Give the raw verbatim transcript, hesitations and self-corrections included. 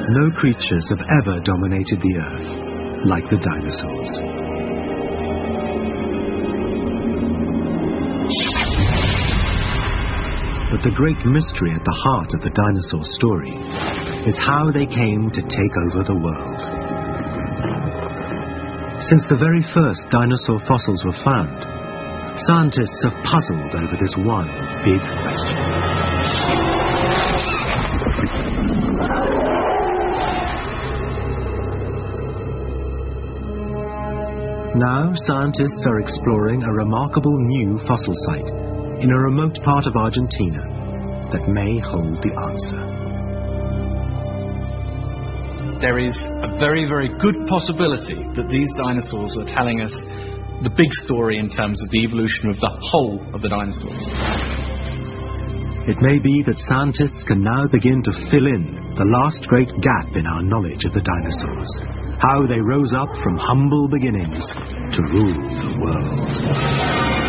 no creatures have ever dominated the Earth like the dinosaurs. But the great mystery at the heart of the dinosaur story is how they came to take over the world. Since the very first dinosaur fossils were found, scientists have puzzled over this one big question. Now, scientists are exploring a remarkable new fossil site in a remote part of Argentina that may hold the answer. There is a very, very good possibility that these dinosaurs are telling us the big story in terms of the evolution of the whole of the dinosaurs. It may be that scientists can now begin to fill in the last great gap in our knowledge of the dinosaurs, how they rose up from humble beginnings to rule the world.